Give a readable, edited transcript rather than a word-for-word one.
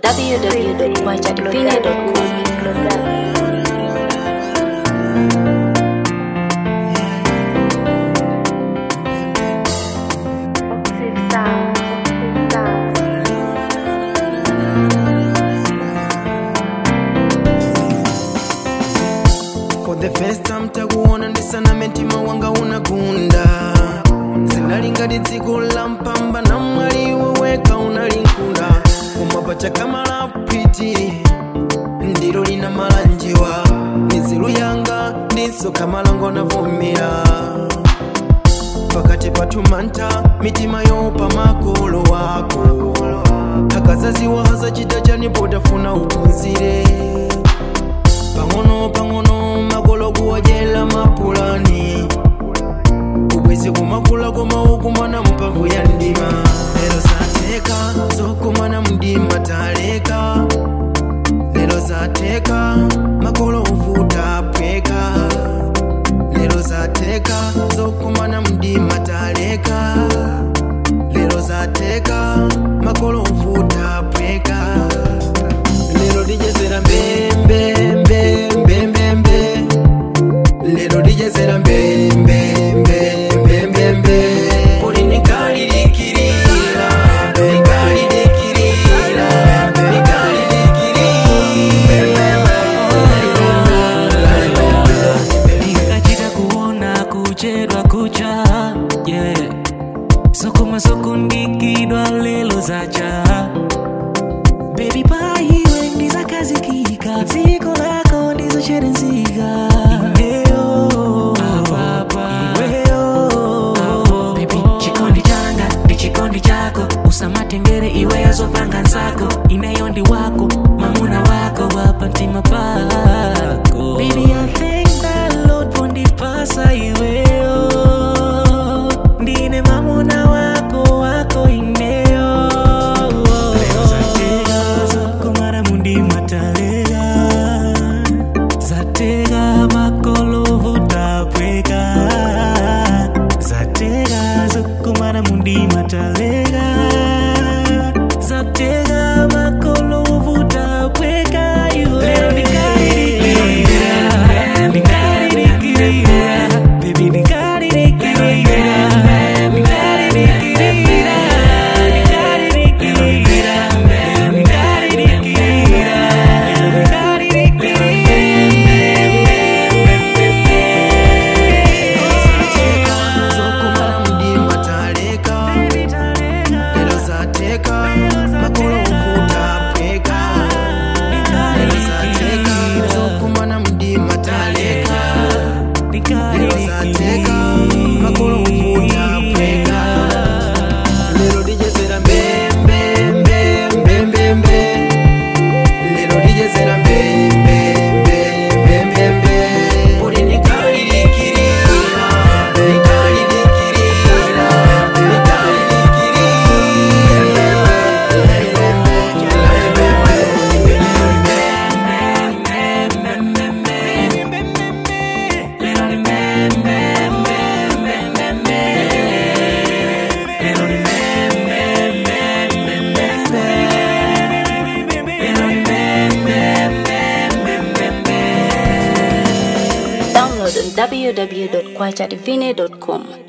www.kwajadivine.com. The first time takuona ndisana mentima wanga unagunda Zinalinga dziko la mpamba na mwali weweka unalinkunda Umapacha kama lapiti ndilo lina malanjiwa Nizilu yanga ndiso kama lango na vumira Pakati patumanta mitima yopa makolo wako Hakazazi wa haza chidajani bodafuna upunzire Pangono makolo kuwajela mapulani Ubwezi kumakula kumana mpavu ya ndima Lelo zateka zokumana mdima taleka Lelo zateka makolo uvuta pweka Lelo zateka zokumana mdima taleka Lelo zateka makolo uvuta pweka Lelo dijezera mbembe Lelo dijezera mbembe Poli nikali dikirira Nikali dikirira Nikali dikirira Nikachita kuona kuchedwa kucha Yeah Sokuma sokundikidwa lelo zacha Baby pai wendiza kazi kika Ziko lako ndizo cherenzika Chikondi chako usamatengere iwe yazopanga nzako Ineyondi wako mamuna wako wapantima pako Baby I thank that Lord pondi pasa iwe Ndine mamuna wako ineo Leo zatega zoko mara mundi matalega Zatega makolo vuta pweka Zatega zoko mara mundi matalega Zatega makolo vuta pweka Leo nikaridikiria Baby nikaridikiria www.kwajadivine.com.